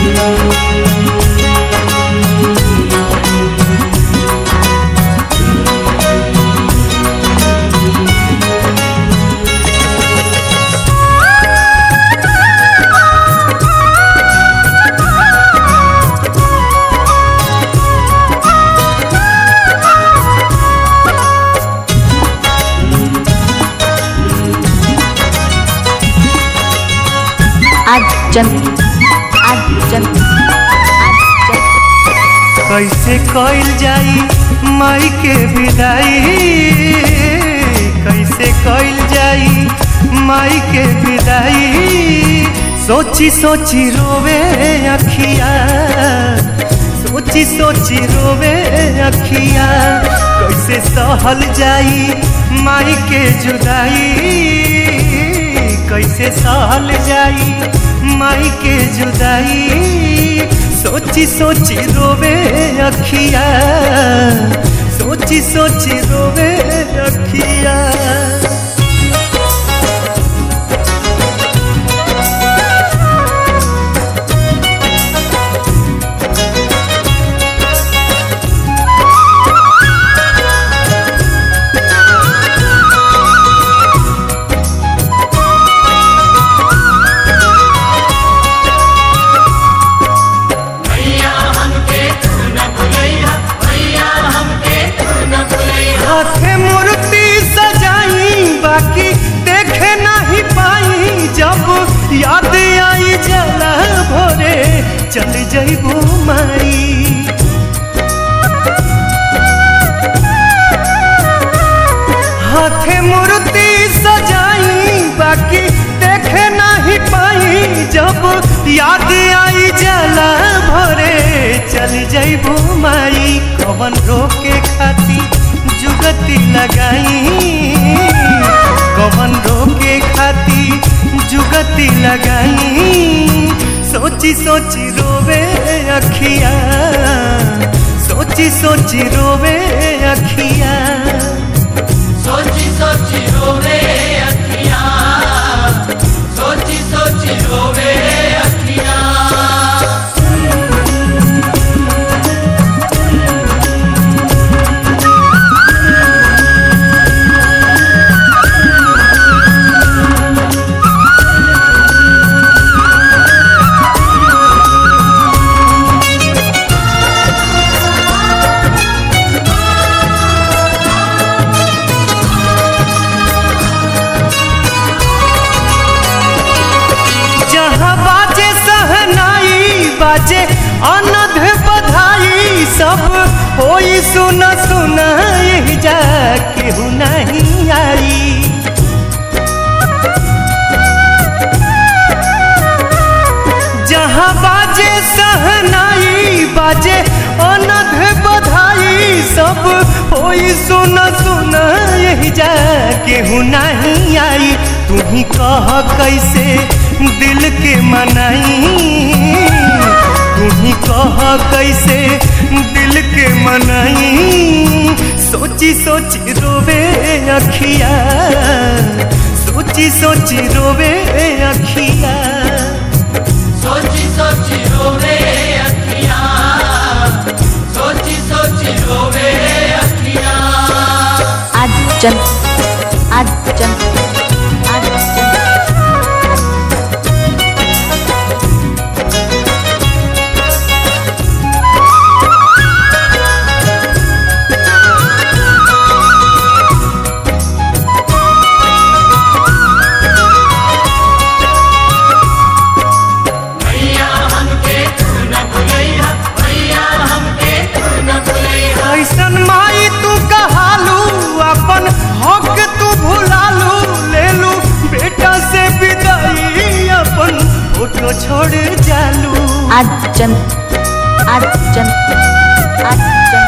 कैसे कइल जाई माई के विदाई, कैसे कइल जाई माई के विदाई। सोची सोची रोवे अखिया, सोची सोची रोवे अखिया। कैसे सहल जाई माई के जुदाई, कैसे सहल जाई माई के जुदाई। सोची सोची रोवे अखिया, सोची सोची रोवे अखिया। हाथे मूर्ति सजाई बाकी देखे नहीं पाई, जब याद आई जला भोरे चल जइबू माई। हाथे मूर्ति सजाई बाकी देखे नहीं पाई, जब याद आई जला भोरे चल जइबू माई। कवन रोके खाती जुगती लगाई, कवन रोके खाती जुगती लगाई। सोची सोची रोवे अखिया, सोची सोची रोवे अखिया। सोची सोची रोवे अखिया, सोची सोची रोवे अखिया। बाजे अनध बधाई, सब होई सुन सुन जा केहू नहीं आई। जहाँ बाजे सहनाई बाजे अनध बधाई, सब होई सुन सुन जा केहू नहीं आई। तू ही कह कैसे दिल के मनाई, तू ही कह कैसे दिल के मनाई। सोची सोची रोवे अखिया, सोची सोची रोवे अखिया। सोची सोची रोवे अखिया, सोची सोची रोवे अखिया। आजन आजन आजन कैसन माई तू कहालू, अपन हक तू भुलालू। ले लू बेटा से विदाई, अपन फोटो छोड़ जालू। आजन आजन आजन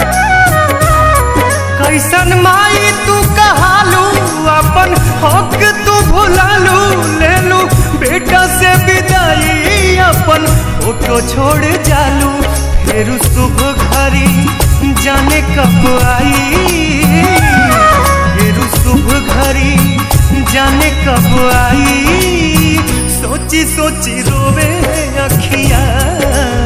कैसन माई तू कहालू, अपन हक तू भुलालू। ले लू बेटा से विदाई, अपन फोटो छोड़ जालू। फिर शुभ घड़ी जाने कब आई, फिर शुभ घड़ी जाने कब आई। सोची सोची रोवे अखिया,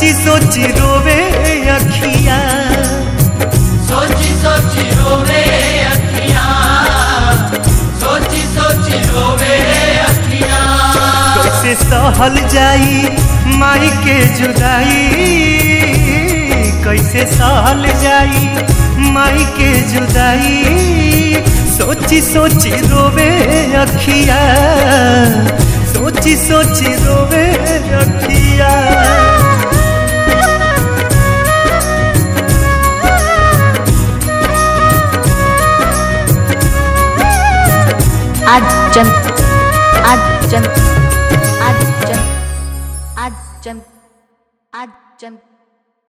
सोची सोची रोवे अखिया सोची सोची रोवे अखियाँ सोची सोची रोवे अखियाँ कैसे सहल जाई माई के जुदाई कैसे सहल जाई माई के जुदाई सोची सोची रोवे अखिया सोची सोची रोवे अखिया आजन आजन आजन आजन आजन